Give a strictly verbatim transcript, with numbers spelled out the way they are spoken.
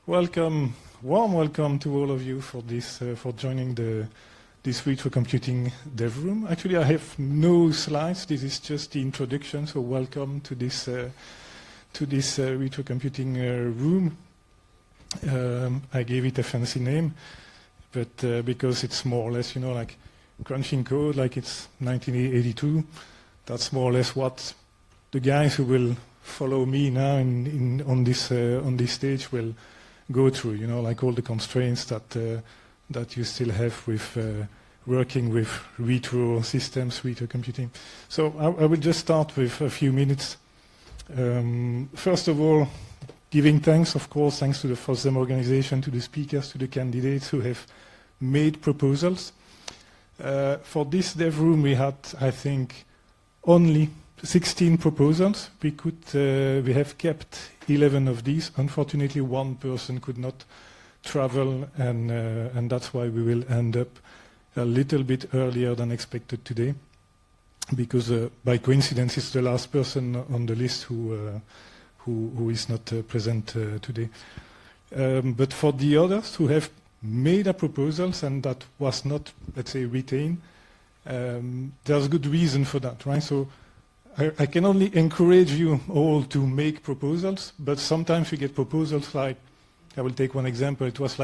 Welcome, warm welcome to all of you for this, uh, for joining the this Retro Computing Dev Room. Actually, I have no slides. This is just the introduction. So welcome to this uh, to this uh, Retro Computing uh, Room. Um, I gave it a fancy name, but uh, because it's more or less, you know, like crunching code, like it's nineteen eighty-two. That's more or less what the guys who will follow me now in, in on this uh, on this stage will go through, you know, like all the constraints that uh, that you still have with uh, working with retro systems, retro computing. So I, I will just start with a few minutes. Um, first of all, giving thanks, of course, thanks to the FOSDEM organization, to the speakers, to the candidates who have made proposals. Uh, for this dev room, we had, I think, only sixteen proposals. We could, uh, we have kept eleven of these. Unfortunately, one person could not travel, and uh, and that's why we will end up a little bit earlier than expected today, because uh, by coincidence, it's the last person on the list who uh, who, who is not uh, present uh, today. Um, but for the others who have made a proposals and that was not, let's say, retained, um, there's good reason for that, right? So I, I can only encourage you all to make proposals, but sometimes we get proposals like, I will take one example, it was like